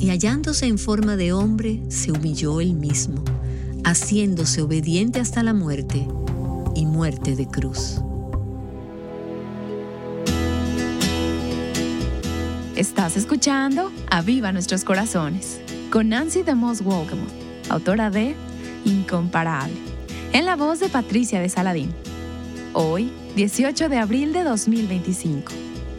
y hallándose en forma de hombre, se humilló él mismo, haciéndose obediente hasta la muerte y muerte de cruz. Estás escuchando Aviva Nuestros Corazones con Nancy DeMoss Wolgemuth, autora de Incomparable, en la voz de Patricia de Saladín. Hoy, 18 de abril de 2025.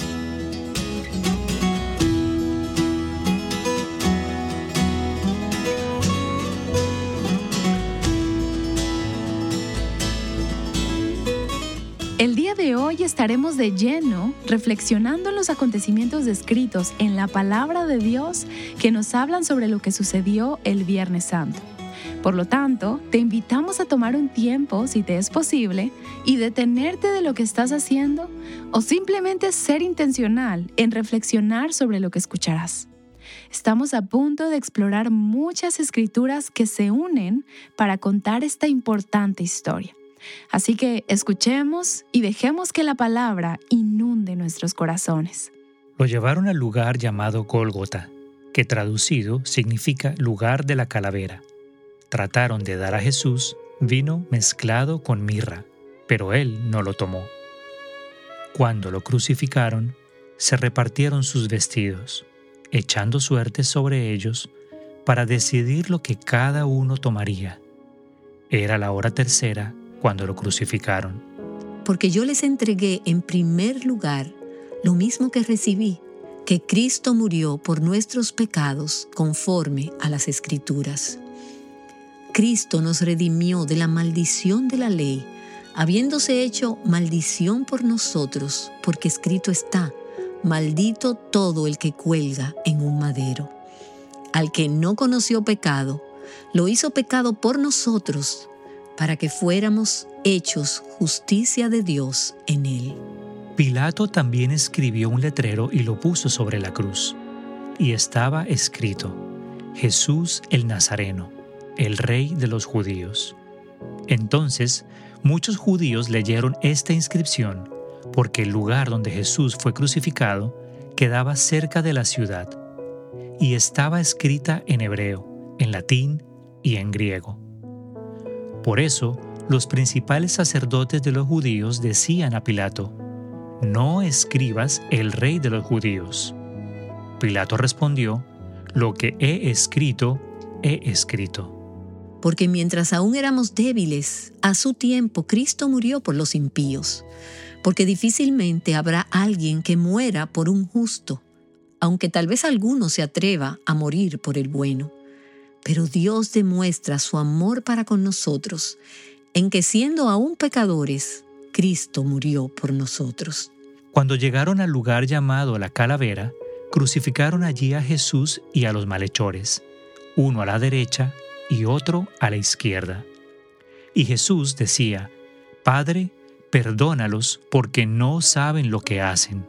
El día de hoy estaremos de lleno reflexionando en los acontecimientos descritos en la palabra de Dios que nos hablan sobre lo que sucedió el Viernes Santo. Por lo tanto, te invitamos a tomar un tiempo, si te es posible, y detenerte de lo que estás haciendo o simplemente ser intencional en reflexionar sobre lo que escucharás. Estamos a punto de explorar muchas escrituras que se unen para contar esta importante historia. Así que escuchemos y dejemos que la palabra inunde nuestros corazones. Lo llevaron al lugar llamado Gólgota, que traducido significa lugar de la calavera. Trataron de dar a Jesús vino mezclado con mirra, pero él no lo tomó. Cuando lo crucificaron, se repartieron sus vestidos, echando suertes sobre ellos para decidir lo que cada uno tomaría. Era la hora tercera cuando lo crucificaron. Porque yo les entregué en primer lugar lo mismo que recibí, que Cristo murió por nuestros pecados conforme a las Escrituras. Cristo nos redimió de la maldición de la ley, habiéndose hecho maldición por nosotros, porque escrito está: maldito todo el que cuelga en un madero. Al que no conoció pecado, lo hizo pecado por nosotros, para que fuéramos hechos justicia de Dios en él. Pilato también escribió un letrero y lo puso sobre la cruz. Y estaba escrito: Jesús el Nazareno, el Rey de los judíos. Entonces, muchos judíos leyeron esta inscripción, porque el lugar donde Jesús fue crucificado quedaba cerca de la ciudad, y estaba escrita en hebreo, en latín y en griego. Por eso, los principales sacerdotes de los judíos decían a Pilato: «No escribas el Rey de los judíos». Pilato respondió: «Lo que he escrito, he escrito». Porque mientras aún éramos débiles, a su tiempo Cristo murió por los impíos. Porque difícilmente habrá alguien que muera por un justo, aunque tal vez alguno se atreva a morir por el bueno. Pero Dios demuestra su amor para con nosotros, en que siendo aún pecadores, Cristo murió por nosotros. Cuando llegaron al lugar llamado la Calavera, crucificaron allí a Jesús y a los malhechores, uno a la derecha y otro a la izquierda. Y Jesús decía: «Padre, perdónalos, porque no saben lo que hacen».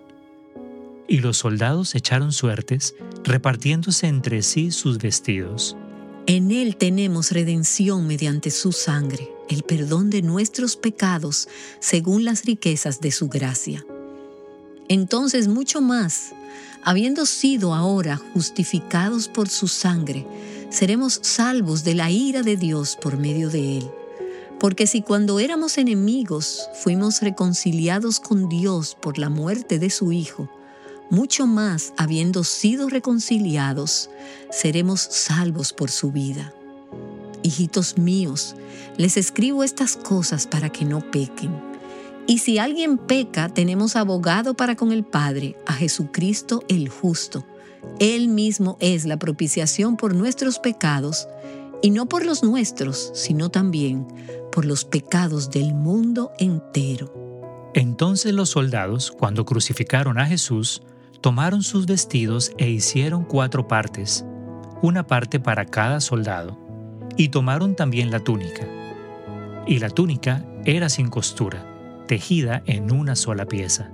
Y los soldados echaron suertes, repartiéndose entre sí sus vestidos. En Él tenemos redención mediante su sangre, el perdón de nuestros pecados, según las riquezas de su gracia. Entonces, mucho más, habiendo sido ahora justificados por su sangre, seremos salvos de la ira de Dios por medio de Él. Porque si cuando éramos enemigos fuimos reconciliados con Dios por la muerte de su Hijo, mucho más, habiendo sido reconciliados, seremos salvos por su vida. Hijitos míos, les escribo estas cosas para que no pequen. Y si alguien peca, tenemos abogado para con el Padre, a Jesucristo el justo. Él mismo es la propiciación por nuestros pecados, y no por los nuestros, sino también por los pecados del mundo entero. Entonces los soldados, cuando crucificaron a Jesús, tomaron sus vestidos e hicieron 4 partes, una parte para cada soldado, y tomaron también la túnica. Y la túnica era sin costura, tejida en una sola pieza.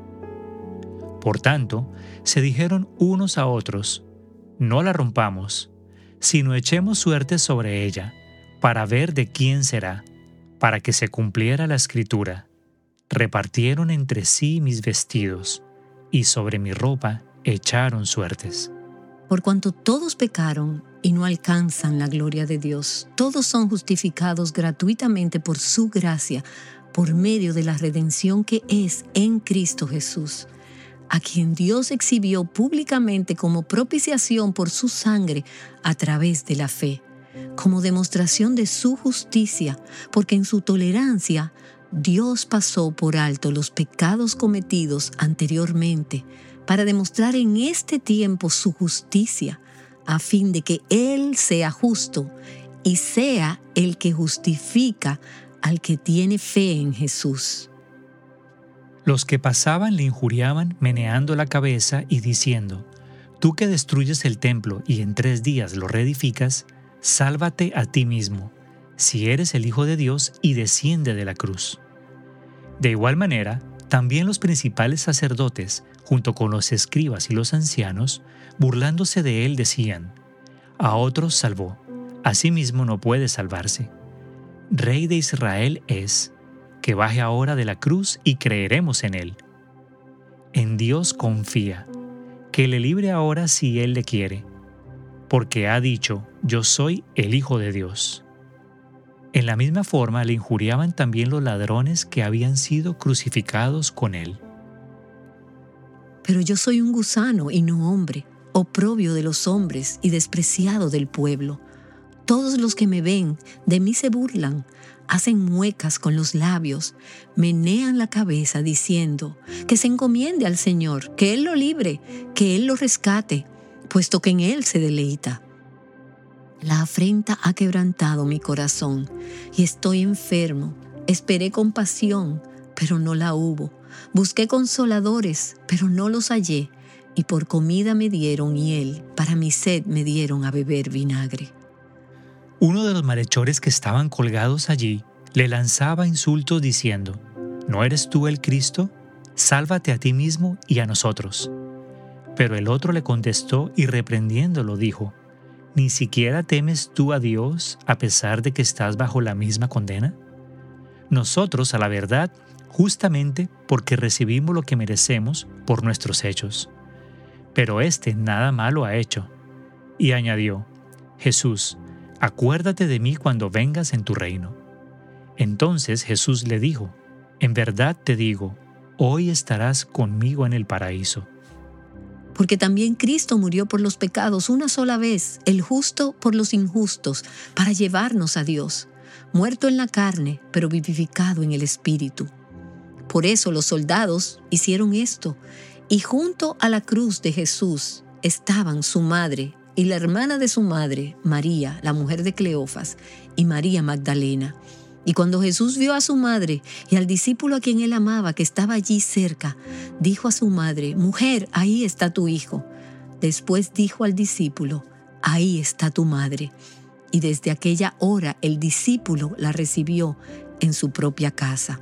Por tanto, se dijeron unos a otros: «No la rompamos, sino echemos suerte sobre ella, para ver de quién será», para que se cumpliera la escritura: «Repartieron entre sí mis vestidos, y sobre mi ropa echaron suertes». Por cuanto todos pecaron y no alcanzan la gloria de Dios, todos son justificados gratuitamente por su gracia, por medio de la redención que es en Cristo Jesús, a quien Dios exhibió públicamente como propiciación por su sangre a través de la fe, como demostración de su justicia, porque en su tolerancia Dios pasó por alto los pecados cometidos anteriormente, para demostrar en este tiempo su justicia, a fin de que Él sea justo y sea el que justifica al que tiene fe en Jesús. Los que pasaban le injuriaban meneando la cabeza y diciendo: Tú que destruyes el templo y en 3 días lo reedificas, sálvate a ti mismo, si eres el Hijo de Dios, y desciende de la cruz. De igual manera, también los principales sacerdotes, junto con los escribas y los ancianos, burlándose de él, decían: A otros salvó, a sí mismo no puede salvarse. Rey de Israel es, que baje ahora de la cruz y creeremos en él. En Dios confía, que le libre ahora si él le quiere, porque ha dicho: Yo soy el Hijo de Dios. En la misma forma le injuriaban también los ladrones que habían sido crucificados con él. Pero yo soy un gusano y no hombre, oprobio de los hombres y despreciado del pueblo. Todos los que me ven de mí se burlan, hacen muecas con los labios, menean la cabeza diciendo: que se encomiende al Señor, que Él lo libre, que Él lo rescate, puesto que en Él se deleita. La afrenta ha quebrantado mi corazón y estoy enfermo. Esperé compasión, pero no la hubo. Busqué consoladores, pero no los hallé. Y por comida me dieron hiel, para mi sed me dieron a beber vinagre. Uno de los malhechores que estaban colgados allí le lanzaba insultos diciendo: ¿No eres tú el Cristo? Sálvate a ti mismo y a nosotros. Pero el otro le contestó y reprendiéndolo dijo: ¿Ni siquiera temes tú a Dios a pesar de que estás bajo la misma condena? Nosotros, a la verdad, justamente porque recibimos lo que merecemos por nuestros hechos. Pero éste nada malo ha hecho. Y añadió: Jesús, acuérdate de mí cuando vengas en tu reino. Entonces Jesús le dijo: En verdad te digo, hoy estarás conmigo en el paraíso. Porque también Cristo murió por los pecados una sola vez, el justo por los injustos, para llevarnos a Dios, muerto en la carne, pero vivificado en el Espíritu. Por eso los soldados hicieron esto, y junto a la cruz de Jesús estaban su madre y la hermana de su madre, María, la mujer de Cleofas, y María Magdalena. Y cuando Jesús vio a su madre y al discípulo a quien él amaba que estaba allí cerca, dijo a su madre: Mujer, ahí está tu hijo. Después dijo al discípulo: Ahí está tu madre. Y desde aquella hora el discípulo la recibió en su propia casa.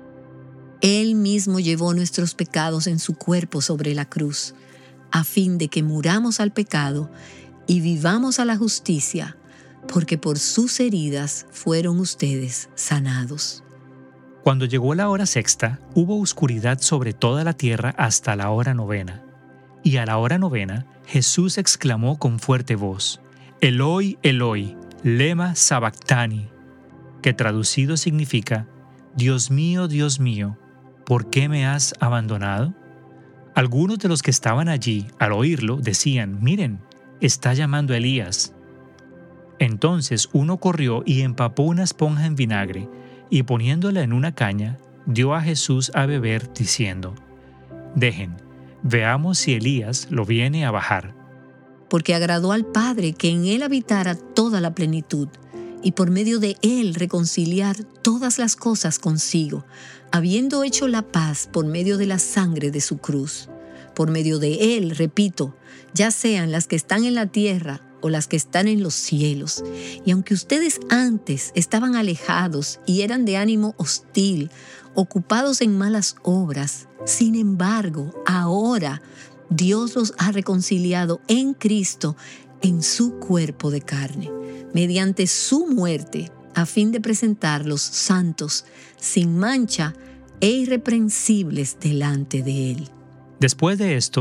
Él mismo llevó nuestros pecados en su cuerpo sobre la cruz, a fin de que muramos al pecado y vivamos a la justicia, porque por sus heridas fueron ustedes sanados. Cuando llegó la hora sexta, hubo oscuridad sobre toda la tierra hasta la hora 9. Y a la hora 9, Jesús exclamó con fuerte voz: Eloi, Eloi, lema sabactani, que traducido significa: Dios mío, ¿por qué me has abandonado? Algunos de los que estaban allí, al oírlo, decían: Miren, está llamando a Elías. Entonces uno corrió y empapó una esponja en vinagre, y poniéndola en una caña, dio a Jesús a beber, diciendo: Dejen, veamos si Elías lo viene a bajar. Porque agradó al Padre que en él habitara toda la plenitud, y por medio de él reconciliar todas las cosas consigo, habiendo hecho la paz por medio de la sangre de su cruz. Por medio de él, repito, ya sean las que están en la tierra o las que están en los cielos. Y aunque ustedes antes estaban alejados y eran de ánimo hostil, ocupados en malas obras, sin embargo, ahora Dios los ha reconciliado en Cristo en su cuerpo de carne, mediante su muerte, a fin de presentarlos santos, sin mancha e irreprensibles delante de Él. Después de esto,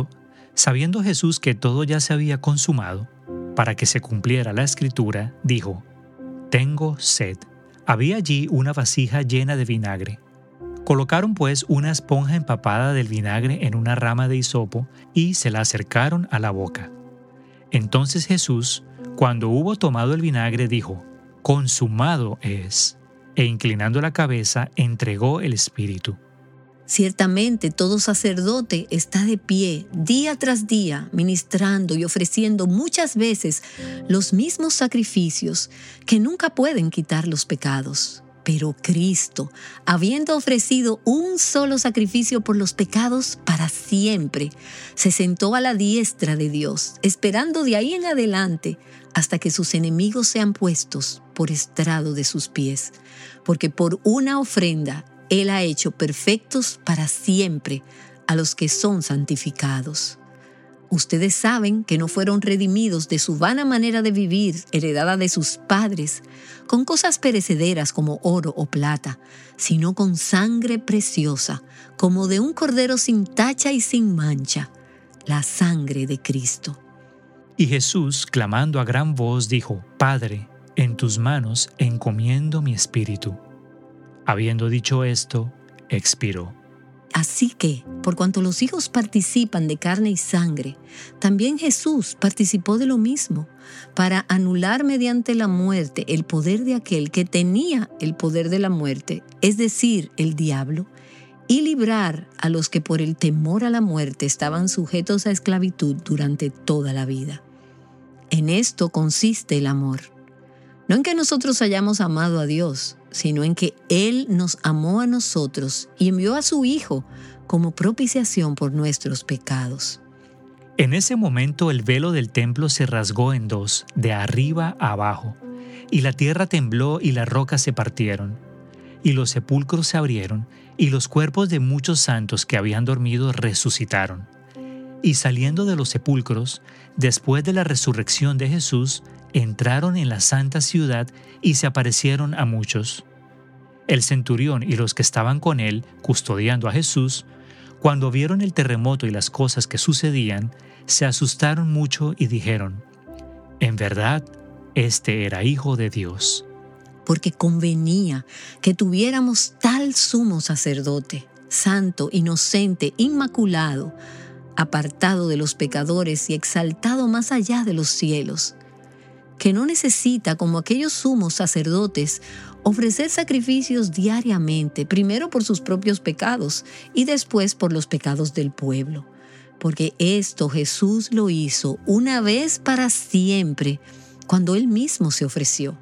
Sabiendo Jesús que todo ya se había consumado, para que se cumpliera la Escritura, dijo: «Tengo sed». Había allí una vasija llena de vinagre. Colocaron pues una esponja empapada del vinagre en una rama de hisopo y se la acercaron a la boca. Entonces Jesús, cuando hubo tomado el vinagre, dijo: «Consumado es», e inclinando la cabeza, entregó el espíritu. Ciertamente todo sacerdote está de pie día tras día, ministrando y ofreciendo muchas veces los mismos sacrificios que nunca pueden quitar los pecados. Pero Cristo, habiendo ofrecido un solo sacrificio por los pecados para siempre, se sentó a la diestra de Dios, esperando de ahí en adelante hasta que sus enemigos sean puestos por estrado de sus pies. Porque por una ofrenda Él ha hecho perfectos para siempre a los que son santificados. Ustedes saben que no fueron redimidos de su vana manera de vivir, heredada de sus padres, con cosas perecederas como oro o plata, sino con sangre preciosa, como de un cordero sin tacha y sin mancha, la sangre de Cristo. Y Jesús, clamando a gran voz, dijo: «Padre, en tus manos encomiendo mi espíritu». Habiendo dicho esto, expiró. Así que, por cuanto los hijos participan de carne y sangre, también Jesús participó de lo mismo, para anular mediante la muerte el poder de aquel que tenía el poder de la muerte, es decir, el diablo, y librar a los que por el temor a la muerte estaban sujetos a esclavitud durante toda la vida. En esto consiste el amor. No en que nosotros hayamos amado a Dios, sino en que Él nos amó a nosotros y envió a su Hijo como propiciación por nuestros pecados. En ese momento el velo del templo se rasgó en dos, de arriba a abajo, y la tierra tembló y las rocas se partieron, y los sepulcros se abrieron, y los cuerpos de muchos santos que habían dormido resucitaron. Y saliendo de los sepulcros, después de la resurrección de Jesús, entraron en la santa ciudad y se aparecieron a muchos. El centurión y los que estaban con él, custodiando a Jesús, cuando vieron el terremoto y las cosas que sucedían, se asustaron mucho y dijeron: «En verdad, este era Hijo de Dios». Porque convenía que tuviéramos tal sumo sacerdote, santo, inocente, inmaculado, apartado de los pecadores y exaltado más allá de los cielos, que no necesita, como aquellos sumos sacerdotes, ofrecer sacrificios diariamente, primero por sus propios pecados y después por los pecados del pueblo. Porque esto Jesús lo hizo una vez para siempre, cuando Él mismo se ofreció.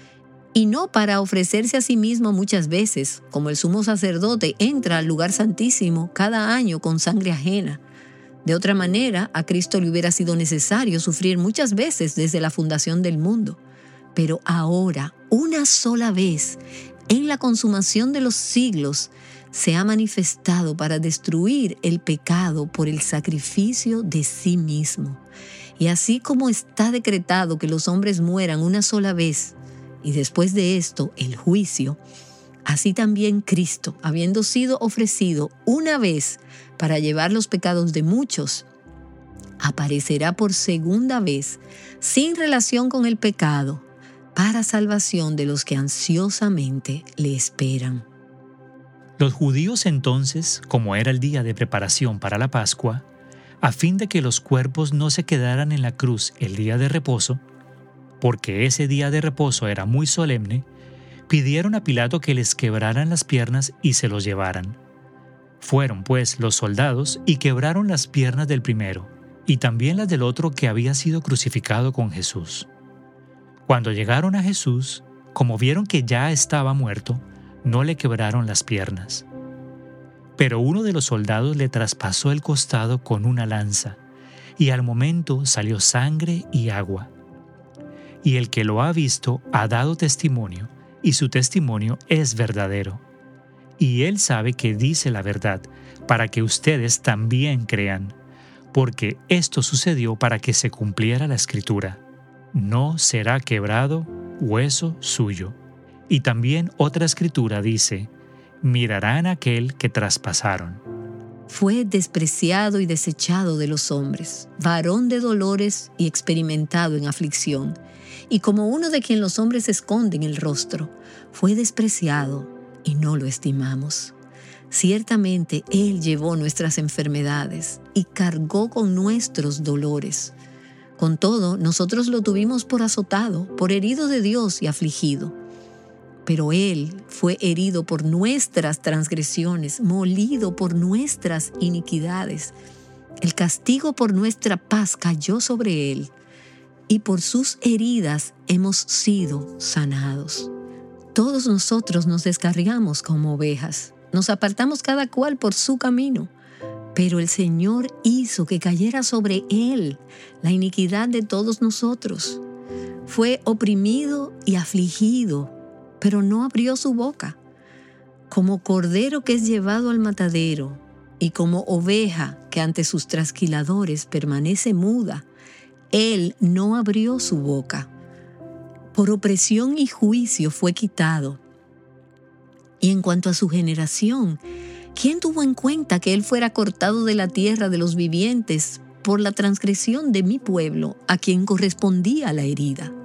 Y no para ofrecerse a sí mismo muchas veces, como el sumo sacerdote entra al lugar santísimo cada año con sangre ajena. De otra manera, a Cristo le hubiera sido necesario sufrir muchas veces desde la fundación del mundo. Pero ahora, una sola vez, en la consumación de los siglos, se ha manifestado para destruir el pecado por el sacrificio de sí mismo. Y así como está decretado que los hombres mueran una sola vez, y después de esto el juicio, así también Cristo, habiendo sido ofrecido una vez para llevar los pecados de muchos, aparecerá por segunda vez, sin relación con el pecado, para salvación de los que ansiosamente le esperan. Los judíos entonces, como era el día de preparación para la Pascua, a fin de que los cuerpos no se quedaran en la cruz el día de reposo, porque ese día de reposo era muy solemne, pidieron a Pilato que les quebraran las piernas y se los llevaran. Fueron pues los soldados y quebraron las piernas del primero, y también las del otro que había sido crucificado con Jesús. Cuando llegaron a Jesús, como vieron que ya estaba muerto, no le quebraron las piernas. Pero uno de los soldados le traspasó el costado con una lanza, y al momento salió sangre y agua. Y el que lo ha visto ha dado testimonio, y su testimonio es verdadero. Y él sabe que dice la verdad, para que ustedes también crean, porque esto sucedió para que se cumpliera la Escritura: no será quebrado hueso suyo. Y también otra Escritura dice: mirarán a aquel que traspasaron. Fue despreciado y desechado de los hombres, varón de dolores y experimentado en aflicción. Y como uno de quien los hombres esconden el rostro, fue despreciado y no lo estimamos. Ciertamente Él llevó nuestras enfermedades y cargó con nuestros dolores. Con todo, nosotros lo tuvimos por azotado, por herido de Dios y afligido. Pero Él fue herido por nuestras transgresiones, molido por nuestras iniquidades. El castigo por nuestra paz cayó sobre Él, y por sus heridas hemos sido sanados. Todos nosotros nos descarriamos como ovejas, nos apartamos cada cual por su camino, pero el Señor hizo que cayera sobre Él la iniquidad de todos nosotros. Fue oprimido y afligido, pero no abrió su boca. Como cordero que es llevado al matadero, y como oveja que ante sus trasquiladores permanece muda, Él no abrió su boca. Por opresión y juicio fue quitado. Y en cuanto a su generación, ¿quién tuvo en cuenta que Él fuera cortado de la tierra de los vivientes por la transgresión de mi pueblo, a quien correspondía la herida?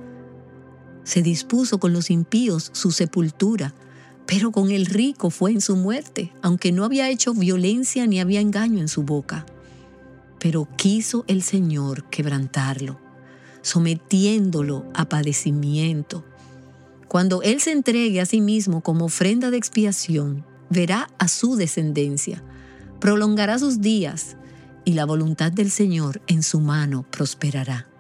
Se dispuso con los impíos su sepultura, pero con el rico fue en su muerte, aunque no había hecho violencia ni había engaño en su boca. Pero quiso el Señor quebrantarlo, sometiéndolo a padecimiento. Cuando Él se entregue a sí mismo como ofrenda de expiación, verá a su descendencia, prolongará sus días, y la voluntad del Señor en su mano prosperará.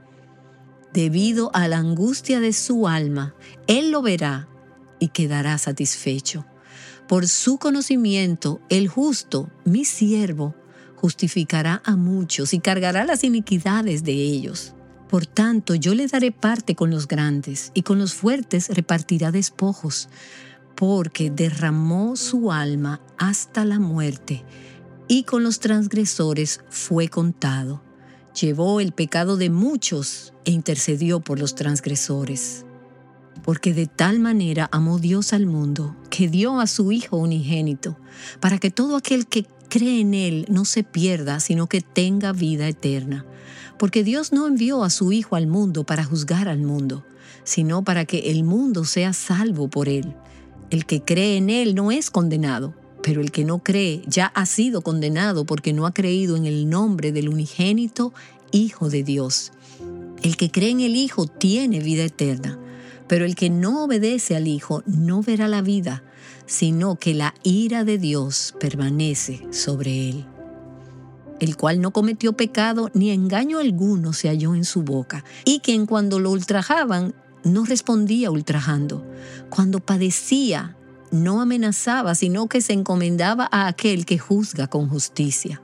Debido a la angustia de su alma, Él lo verá y quedará satisfecho. Por su conocimiento, el justo, mi siervo, justificará a muchos y cargará las iniquidades de ellos. Por tanto, yo le daré parte con los grandes, y con los fuertes repartirá despojos, porque derramó su alma hasta la muerte, y con los transgresores fue contado. Llevó el pecado de muchos e intercedió por los transgresores. Porque de tal manera amó Dios al mundo, que dio a su Hijo unigénito, para que todo aquel que cree en Él no se pierda, sino que tenga vida eterna. Porque Dios no envió a su Hijo al mundo para juzgar al mundo, sino para que el mundo sea salvo por Él. El que cree en Él no es condenado, pero el que no cree ya ha sido condenado porque no ha creído en el nombre del unigénito Hijo de Dios. El que cree en el Hijo tiene vida eterna, pero el que no obedece al Hijo no verá la vida, sino que la ira de Dios permanece sobre él. El cual no cometió pecado ni engaño alguno se halló en su boca, y quien cuando lo ultrajaban no respondía ultrajando. Cuando padecía no amenazaba, sino que se encomendaba a aquel que juzga con justicia.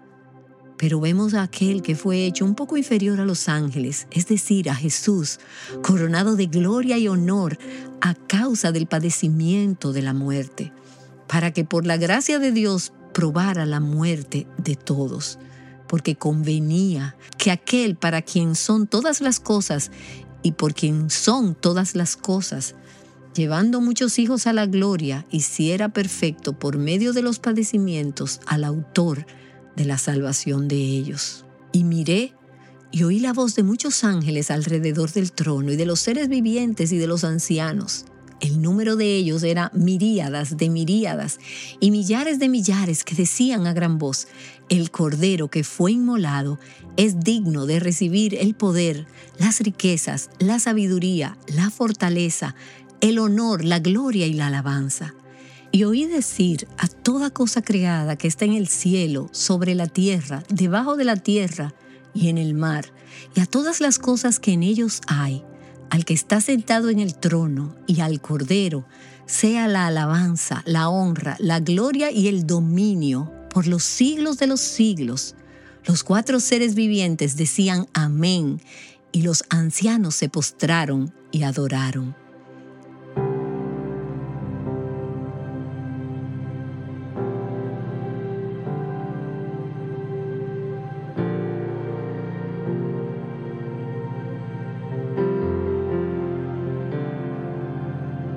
Pero vemos a aquel que fue hecho un poco inferior a los ángeles, es decir, a Jesús, coronado de gloria y honor a causa del padecimiento de la muerte, para que por la gracia de Dios probara la muerte de todos, porque convenía que aquel para quien son todas las cosas y por quien son todas las cosas, llevando muchos hijos a la gloria, hiciera perfecto por medio de los padecimientos al autor de la salvación de ellos. Y miré y oí la voz de muchos ángeles alrededor del trono y de los seres vivientes y de los ancianos. El número de ellos era miríadas de miríadas y millares de millares, que decían a gran voz: el Cordero que fue inmolado es digno de recibir el poder, las riquezas, la sabiduría, la fortaleza, el honor, la gloria y la alabanza. Y oí decir a toda cosa creada que está en el cielo, sobre la tierra, debajo de la tierra y en el mar, y a todas las cosas que en ellos hay, al que está sentado en el trono y al Cordero, sea la alabanza, la honra, la gloria y el dominio por los siglos de los siglos. Los 4 seres vivientes decían amén, y los ancianos se postraron y adoraron.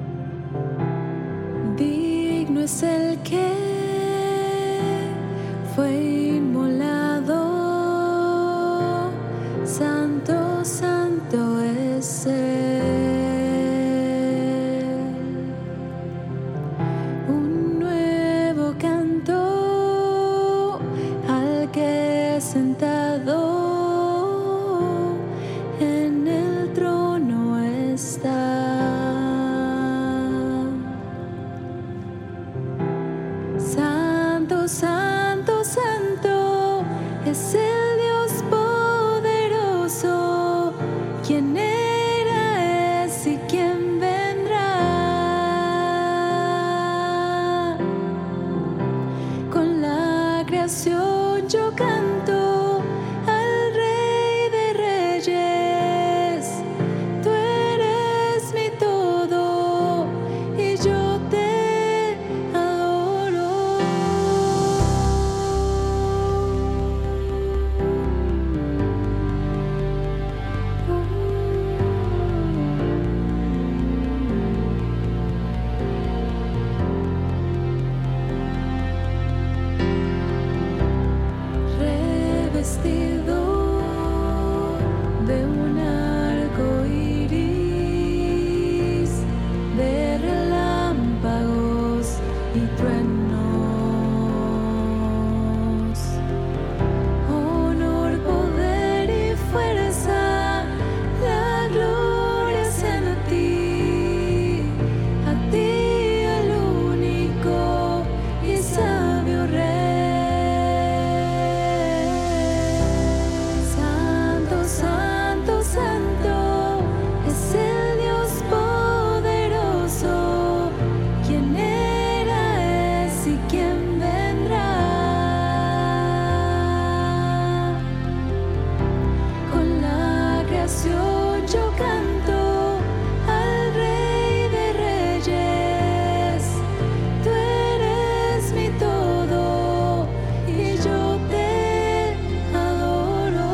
Digno es el que fue inmolado, santo, santo es Él. Un nuevo canto al que sentado en el trono está. Santo, santo, santo es el Dios poderoso, quien era, es y quien vendrá. Con la creación yo canto al Rey de Reyes. Tú eres mi todo y yo te adoro. Revestido de un arco iris, de relámpagos y truenos, honor, poder y fuerza, la gloria es en a ti el único y sabio Rey. Santo, santo, santo es el Dios poderoso, quien era, es y quien vendrá. Con la creación yo canto al Rey de Reyes. Tú eres mi todo y yo te adoro.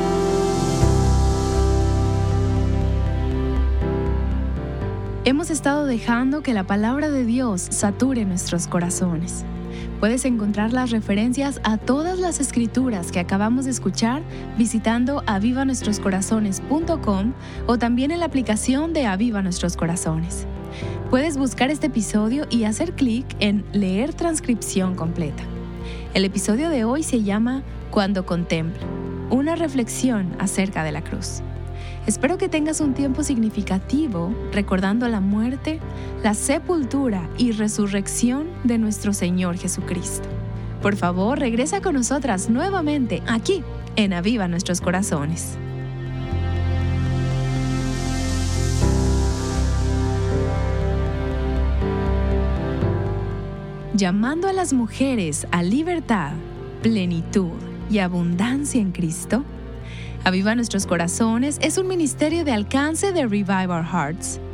Hemos estado dejando que la palabra de Dios sature nuestros corazones. Puedes encontrar las referencias a todas las escrituras que acabamos de escuchar visitando avivanuestroscorazones.com o también en la aplicación de Aviva Nuestros Corazones. Puedes buscar este episodio y hacer clic en Leer transcripción completa. El episodio de hoy se llama Cuando contemplo, una reflexión acerca de la cruz. Espero que tengas un tiempo significativo recordando la muerte, la sepultura y resurrección de nuestro Señor Jesucristo. Por favor, regresa con nosotras nuevamente aquí en Aviva Nuestros Corazones. Llamando a las mujeres a libertad, plenitud y abundancia en Cristo, Aviva Nuestros Corazones es un ministerio de alcance de Revive Our Hearts.